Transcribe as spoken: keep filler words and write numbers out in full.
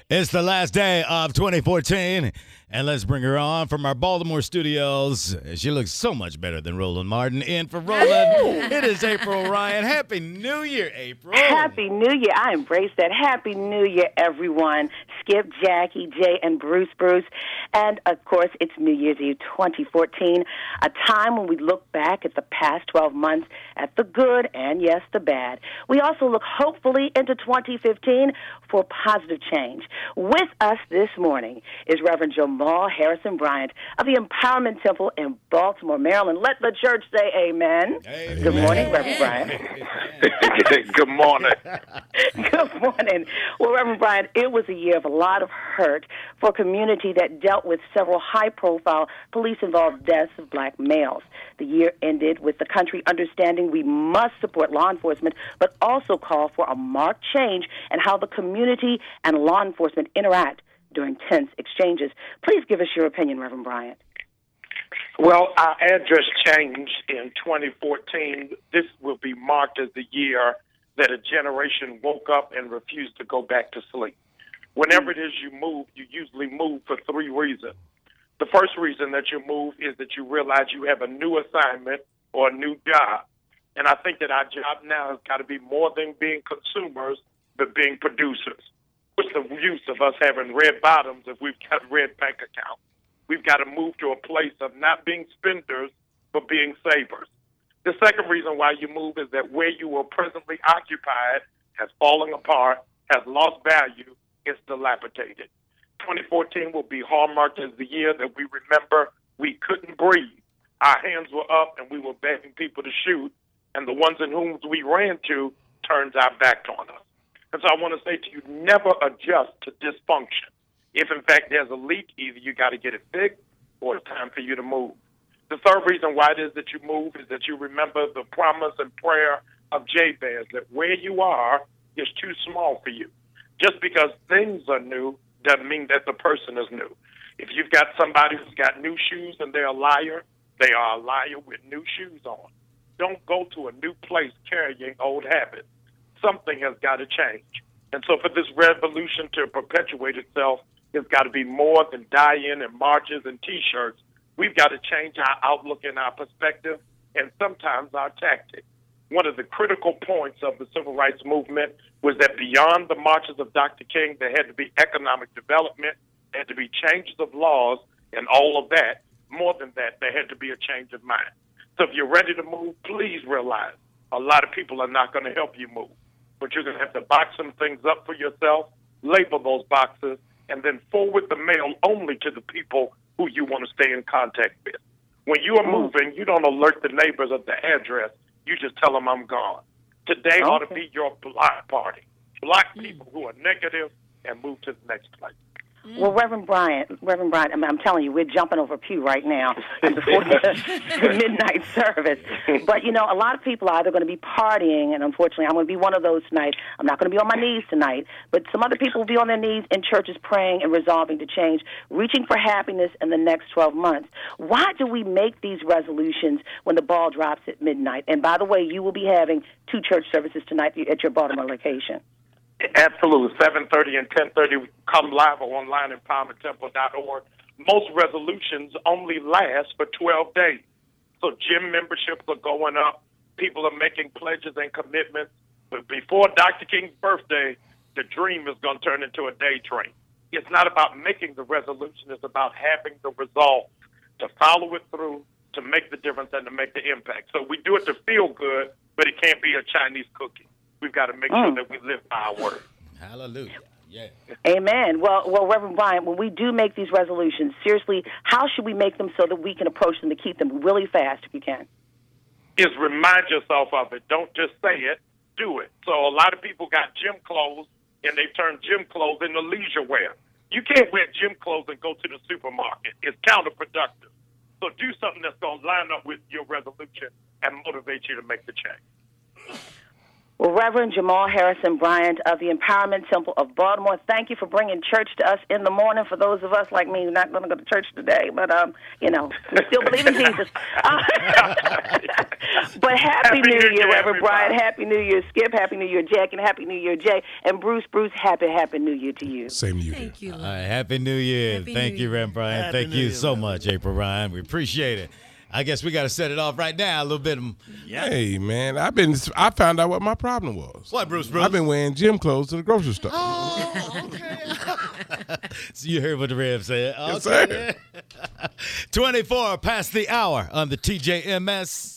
It's the last day of twenty fourteen, and let's bring her on from our Baltimore studios. She looks so much better than Roland Martin. In for Roland, it is April Ryan. Happy New Year, April. Happy New Year. I embrace that. Happy New Year, everyone. Skip, Jackie, Jay, and Bruce Bruce. And, of course, it's New Year's Eve twenty fourteen, a time when we look back at the past twelve months at the good and, yes, the bad. We also look hopefully into twenty fifteen for positive change. With us this morning is Reverend Jamal Harrison Bryant of the Empowerment Temple in Baltimore, Maryland. Let the church say amen. Amen. Good morning, Reverend Bryant. Good morning. Good morning. Well, Reverend Bryant, it was a year of a lot of hurt for a community that dealt with several high-profile police-involved deaths of black males. The year ended with the country understanding we must support law enforcement, but also call for a marked change in how the community and law enforcement interact during tense exchanges. Please give us your opinion, Reverend Bryant. Well, our address changed in twenty fourteen. This will be marked as the year that a generation woke up and refused to go back to sleep. Whenever it is you move, you usually move for three reasons. The first reason that you move is that you realize you have a new assignment or a new job. And I think that our job now has got to be more than being consumers, but being producers. What's the use of us having red bottoms if we've got red bank accounts? We've got to move to a place of not being spenders, but being savers. The second reason why you move is that where you are presently occupied has fallen apart, has lost value, is dilapidated. twenty fourteen will be hallmarked as the year that we remember we couldn't breathe. Our hands were up and we were begging people to shoot, and the ones in whom we ran to turned our back on us. And so I want to say to you, never adjust to dysfunction. If, in fact, there's a leak, either you got to get it fixed or it's time for you to move. The third reason why it is that you move is that you remember the promise and prayer of Jabez, that where you are is too small for you. Just because things are new doesn't mean that the person is new. If you've got somebody who's got new shoes and they're a liar, they are a liar with new shoes on. Don't go to a new place carrying old habits. Something has got to change. And so for this revolution to perpetuate itself, it's got to be more than die-in and marches and T-shirts. We've got to change our outlook and our perspective and sometimes our tactics. One of the critical points of the civil rights movement was that beyond the marches of Doctor King, there had to be economic development, there had to be changes of laws and all of that. More than that, there had to be a change of mind. So if you're ready to move, please realize a lot of people are not going to help you move. But you're going to have to box some things up for yourself, label those boxes, and then forward the mail only to the people who you want to stay in contact with. When you are moving, you don't alert the neighbors of the address. You just tell them I'm gone. Today okay. ought to be your block party. Block people who are negative and move to the next place. Well, Reverend Bryant, Reverend Bryant, I'm, I'm telling you, we're jumping over pew right now before the, the midnight service. But, you know, a lot of people are either going to be partying, and unfortunately I'm going to be one of those tonight. I'm not going to be on my knees tonight, but some other people will be on their knees in churches praying and resolving to change, reaching for happiness in the next twelve months. Why do we make these resolutions when the ball drops at midnight? And, by the way, you will be having two church services tonight at your Baltimore location. Absolutely. seven thirty and ten thirty. Come live or online at empowerment temple dot org. Most resolutions only last for twelve days. So gym memberships are going up. People are making pledges and commitments. But before Doctor King's birthday, the dream is going to turn into a day dream. It's not about making the resolution. It's about having the resolve to follow it through, to make the difference, and to make the impact. So we do it to feel good, but it can't be a Chinese cookie. We've got to make mm. sure that we live by our word. Hallelujah. Yeah. Amen. Well, well, Reverend Bryant, when we do make these resolutions, seriously, how should we make them so that we can approach them to keep them really fast if you can? Is remind yourself of it. Don't just say it, do it. So a lot of people got gym clothes, and they've turned gym clothes into leisure wear. You can't wear gym clothes and go to the supermarket. It's counterproductive. So do something that's going to line up with your resolution and motivate you to make the change. Well, Reverend Jamal Harrison Bryant of the Empowerment Temple of Baltimore, thank you for bringing church to us in the morning. For those of us like me who are not going to go to church today, but, um, you know, we still believe in Jesus. Uh, but Happy, happy New, New Year, Year Reverend Bryant. Happy New Year, Skip. Happy New Year, Jack. And Happy New Year, Jay. And Bruce, Bruce, happy, happy New Year to you. Same to you. Thank you. All right, Happy New Year. Happy Thank New you, Year. Reverend Bryant. Happy Thank New you Year, so Reverend. much, April Ryan. We appreciate it. I guess we got to set it off right now. A little bit. Of, Yeah. Hey man, I've been. I found out what my problem was. what, Bruce? Bruce? I've been wearing gym clothes to the grocery store. Oh, okay. So you heard what the Rev said. Yes, Okay. sir. twenty-four past the hour on the T J M S.